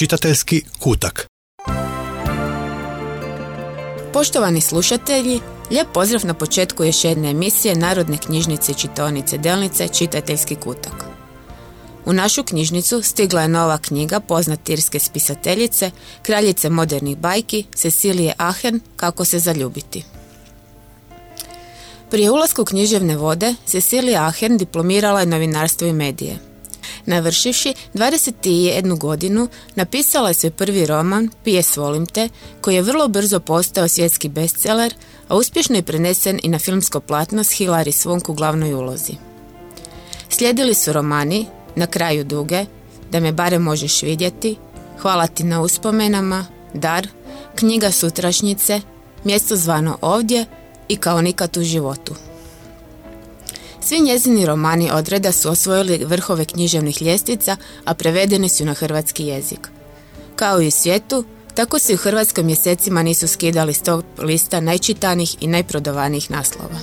Čitateljski kutak. Poštovani slušatelji, lijep pozdrav na početku još jedne emisije Narodne knjižnice i čitaonice Delnice Čitateljski kutak. U našu knjižnicu stigla je nova knjiga poznate irske spisateljice, kraljice modernih bajki, Cecilije Ahern, Kako se zaljubiti. Prije ulaska u književne vode, Cecilija Ahern diplomirala je novinarstvo i medije. Navršivši 21 godinu, napisala je svoj prvi roman, P.S. volim te, koji je vrlo brzo postao svjetski bestseller, a uspješno je prenesen i na filmsko platno s Hilary Swank u glavnoj ulozi. Slijedili su romani Na kraju duge, Da me barem možeš vidjeti, Hvala ti na uspomenama, Dar, Knjiga sutrašnjice, Mjesto zvano ovdje i Kao nikad u životu. Svi njezini romani odreda su osvojili vrhove književnih ljestvica, a prevedeni su na hrvatski jezik. Kao i u svijetu, tako se u Hrvatskoj mjesecima nisu skidali s tog lista najčitanijih i najprodovanijih naslova.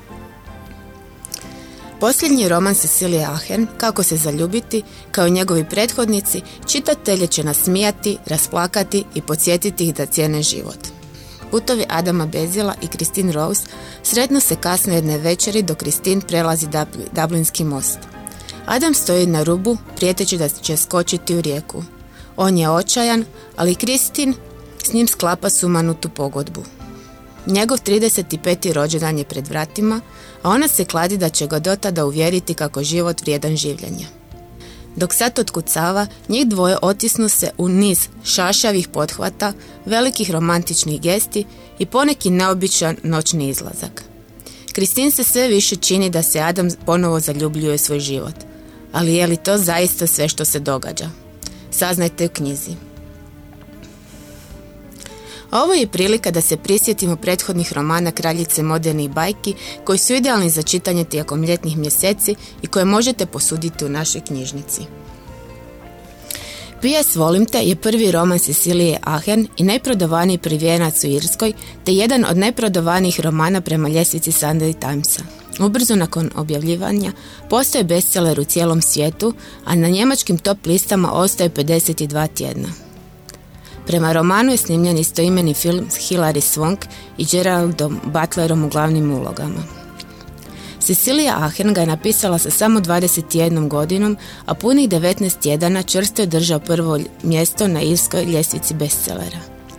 Posljednji roman Cecilije Ahern, Kako se zaljubiti, kao i njegovi prethodnici, čitatelje će nasmijati, rasplakati i podsjetiti ih da cijene život. Putovi Adama Bezila i Christine Rose sretnu se kasno jedne večeri dok Christine prelazi Dublinski most. Adam stoji na rubu, prijeteći da će skočiti u rijeku. On je očajan, ali Christine s njim sklapa sumanutu pogodbu. Njegov 35. rođendan je pred vratima, a ona se kladi da će ga dotada uvjeriti kako život vrijedan življenja. Dok sad otkucava, njih dvoje otisnu se u niz šašavih pothvata, velikih romantičnih gesti i poneki neobičan noćni izlazak. Christine se sve više čini da se Adam ponovo zaljubljuje svoj život. Ali je li to zaista sve što se događa? Saznajte u knjizi. Ovo je prilika da se prisjetimo prethodnih romana kraljice modernih bajki koji su idealni za čitanje tijekom ljetnih mjeseci i koje možete posuditi u našoj knjižnici. P.S. volim te je prvi roman Cecilije Ahern i najprodovaniji prvijenac u Irskoj, te jedan od najprodovanijih romana prema ljestvici Sunday Timesa. Ubrzo nakon objavljivanja postaje bestseller u cijelom svijetu, a na njemačkim top listama ostaje 52 tjedna. Prema romanu je snimljen istoimeni film s Hilary Swank i Geraldom Butlerom u glavnim ulogama. Cecilija Ahern ga je napisala sa samo 21 godinom, a punih 19 tjedana čvrsto je držao prvo mjesto na irskoj ljestvici bestsellera.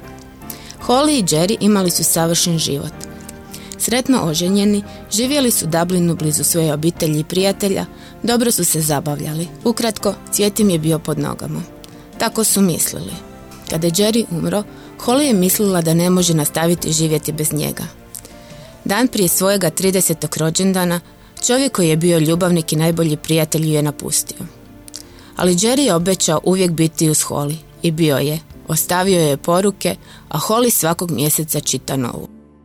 Holly i Jerry imali su savršen život. Sretno oženjeni, živjeli su u Dublinu blizu svoje obitelji i prijatelja, dobro su se zabavljali. Ukratko, svijet im je bio pod nogama. Tako su mislili. Kada je Jerry umro, Holly je mislila da ne može nastaviti živjeti bez njega. Dan prije svojega 30. rođendana, čovjek koji je bio ljubavnik i najbolji prijatelj ju je napustio. Ali Jerry je obećao uvijek biti uz Holly i bio je. Ostavio je poruke, a Holly svakog mjeseca čita novu.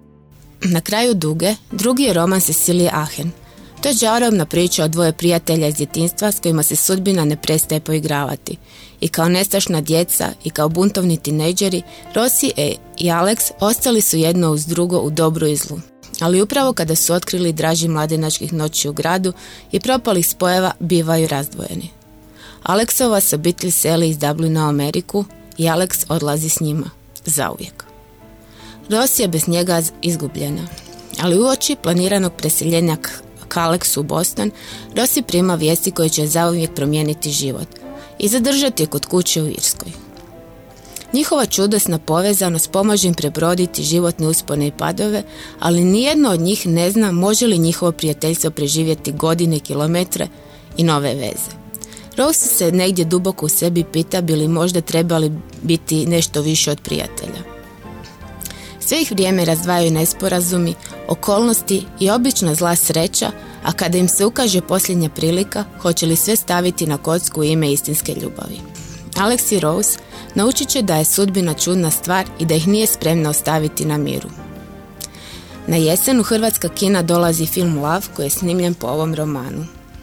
Na kraju duge, drugi je roman Cecilije Ahern. To je žarobna priča o dvoje prijatelja iz djetinjstva s kojima se sudbina ne prestaje poigravati. I kao nestašna djeca i kao buntovni tinejdžeri, Rosie i Alex ostali su jedno uz drugo u dobru i zlu. Ali upravo kada su otkrili draži mladenačkih noći u gradu i propalih spojeva bivaju razdvojeni. Alexova se obitelj seli iz Dublina u Ameriku i Alex odlazi s njima. Zauvijek. Rosie je bez njega izgubljena. Ali uoči planiranog preseljenja k Alexu u Boston, Rosie prima vijesti koje će zauvijek promijeniti život i zadržati je kod kuće u Irskoj. Njihova čudesna povezanost pomaže im prebroditi životne uspone i padove, ali nijedno od njih ne zna može li njihovo prijateljstvo preživjeti godine, kilometre i nove veze. Rose se negdje duboko u sebi pita bi li možda trebali biti nešto više od prijatelja. Sve ih vrijeme razdvajaju nesporazumi, okolnosti i obična zla sreća, a kada im se ukaže posljednja prilika, hoće li sve staviti na kocku u ime istinske ljubavi. Alex i Rose naučit će da je sudbina čudna stvar i da ih nije spremna ostaviti na miru. Na jesen u hrvatska kina dolazi film Love koji je snimljen po ovom romanu.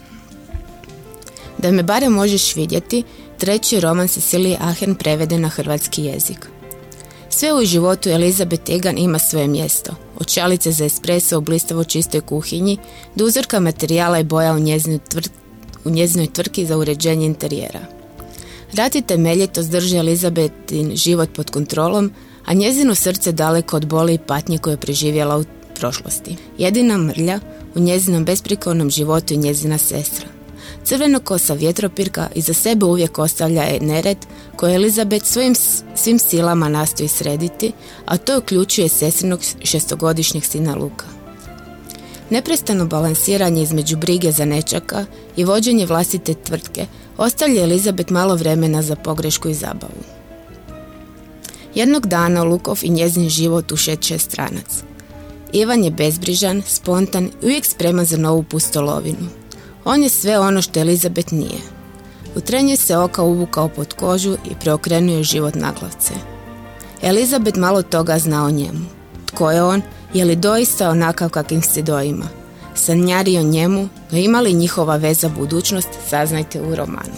Da me barem možeš vidjeti, treći roman Cecilije Ahern preveden na hrvatski jezik. Sve u životu Elizabeth Egan ima svoje mjesto. Od šalice za espresso u blistavo čistoj kuhinji do uzorka materijala i boja u njezinoj tvrtki za uređenje interijera. Rat i temeljitost drže Elizabetin život pod kontrolom, a njezino srce daleko od boli i patnje koje je preživjela u prošlosti. Jedina mrlja u njezinom besprikornom životu je njezina sestra. Crvenokosa vjetropirka iza sebe uvijek ostavlja nered koji Elizabeth svim silama nastoji srediti, a to uključuje sestrinog 6-godišnjeg sina Luka. Neprestano balansiranje između brige za nečaka i vođenje vlastite tvrtke ostavlja Elizabeth malo vremena za pogrešku i zabavu. Jednog dana Lukov i njezin život ušeće stranac. Ivan je bezbrižan, spontan i uvijek spreman za novu pustolovinu. On je sve ono što Elizabeth nije. U trenje se oka uvukao pod kožu i preokrenuo život naglavce. Elizabeth malo toga zna o njemu. Tko je on? Je li doista onakav kakvim se doima? Sanjari o njemu, no ima li njihova veza budućnost, saznajte u romanu.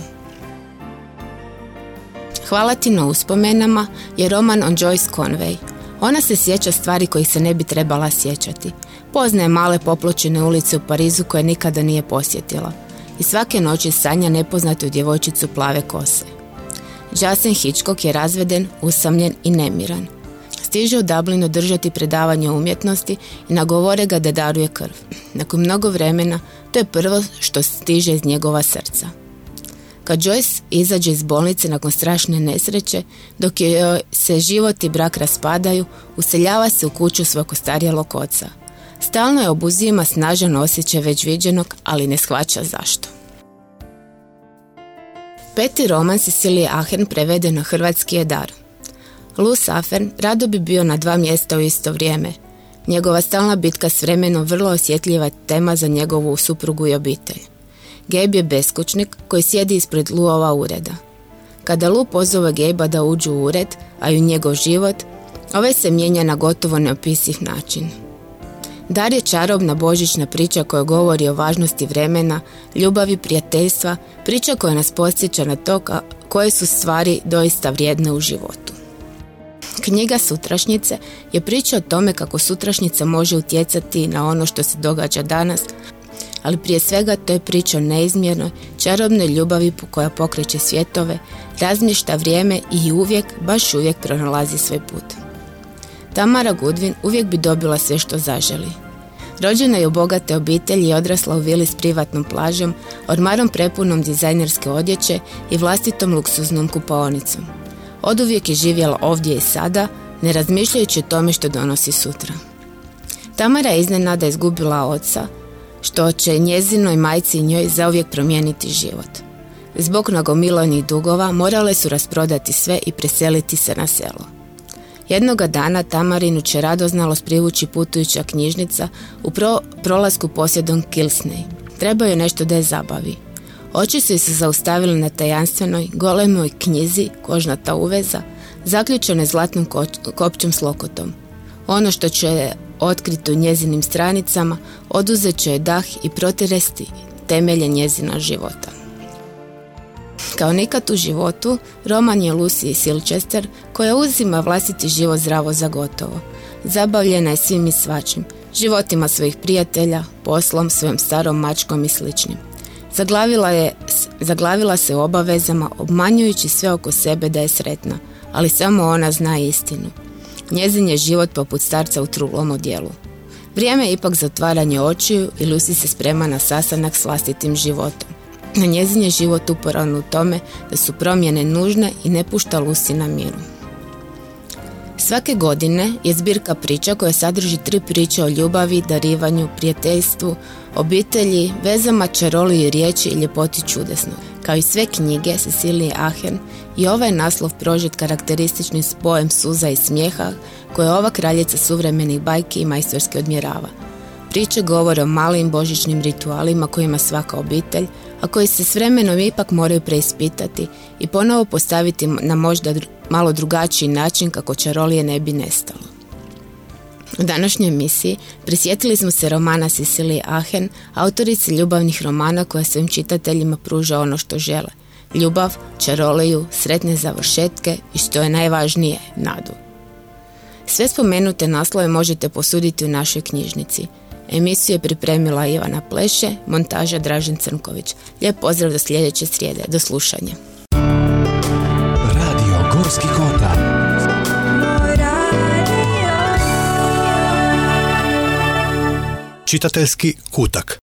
Hvala ti na uspomenama je roman o Joyce Conway. Ona se sjeća stvari kojih se ne bi trebala sjećati. Poznaje male popločene ulice u Parizu koje nikada nije posjetila. I svake noći sanja nepoznatu djevojčicu plave kose. Jason Hitchcock je razveden, usamljen i nemiran. Stiže u Dublinu držati predavanje umjetnosti i nagovore ga da daruje krv. Nakon mnogo vremena, to je prvo što stiže iz njegova srca. Kad Joyce izađe iz bolnice nakon strašne nesreće, dok joj se život i brak raspadaju, useljava se u kuću svog ostarjelog oca. Stalno je obuzima snažan osjećaj već viđenog, ali ne shvaća zašto. 5. roman Cecilije Ahern preveden na hrvatski je Dar. Luz Ahern rado bi bio na 2 mjesta u isto vrijeme. Njegova stalna bitka s vremenom vrlo osjetljiva tema za njegovu suprugu i obitelj. Gabe je beskućnik koji sjedi ispred Luova ureda. Kada Lu pozove Gabe-a da uđu u ured, a i u njegov život, ovaj se mijenja na gotovo neopisiv način. Dar je čarobna božićna priča koja govori o važnosti vremena, ljubavi, prijateljstva, priča koja nas podsjeća na to koje su stvari doista vrijedne u životu. Knjiga Sutrašnjice je priča o tome kako sutrašnjica može utjecati na ono što se događa danas, ali prije svega to je priča o neizmjernoj, čarobnoj ljubavi koja pokreće svjetove, razmješta vrijeme i uvijek, baš uvijek pronalazi svoj put. Tamara Goodwin uvijek bi dobila sve što zaželi. Rođena je u bogate obitelji i odrasla u vili s privatnom plažom, ormarom prepunom dizajnerske odjeće i vlastitom luksuznom kupaonicom. Oduvijek je živjela ovdje i sada, ne razmišljajući o tome što donosi sutra. Tamara je iznenada izgubila oca, što će njezinoj majci i njoj zauvijek promijeniti život. Zbog nagomilanih dugova morale su rasprodati sve i preseliti se na selo. Jednoga dana Tamarinu će radoznalost privući putujuća knjižnica u prolasku posjedom Kilsney. Treba joj nešto da je zabavi. Oči su se zaustavili na tajanstvenoj, golemoj knjizi, kožnata uveza, zaključene zlatnom kopčom s lokotom. Ono što će otkriti u njezinim stranicama, oduzet će je dah i protresti temelje njezina života. Kao nikad u životu, roman je Lucy Silchester koja uzima vlastiti život zdravo za gotovo. Zabavljena je svim i svačim, životima svojih prijatelja, poslom, svojom starom mačkom i sličnim. Zaglavila se u obavezama, obmanjujući sve oko sebe da je sretna, ali samo ona zna istinu. Njezin je život poput starca u truglom odjelu. Vrijeme je ipak za otvaranje očiju i Lucy se sprema na sastanak s vlastitim životom. Na njezin je život uporan u tome da su promjene nužne i ne pušta Lucy na miru. Svake godine je zbirka priča koja sadrži 3 priče o ljubavi, darivanju, prijateljstvu, obitelji, vezama, čaroli i riječi i ljepoti čudesnog. Kao i sve knjige Cecilije Ahern, i ovaj naslov prožet karakterističnim spojem suza i smijeha koje ova kraljica suvremenih bajki i majstorski odmjerava. Priče govore o malim božićnim ritualima kojima svaka obitelj, a koji se s vremenom ipak moraju preispitati i ponovo postaviti na možda malo drugačiji način kako čarolije ne bi nestalo. U današnjoj emisiji prisjetili smo se romana Cecilije Ahern, autorice ljubavnih romana koja svojim čitateljima pruža ono što žele. Ljubav, čaroliju, sretne završetke i što je najvažnije, nadu. Sve spomenute naslove možete posuditi u našoj knjižnici. Emisiju je pripremila Ivana Pleše, montaža Dražen Crnković. Lijep pozdrav do sljedeće srijede. Do slušanja. Čitateljski kutak.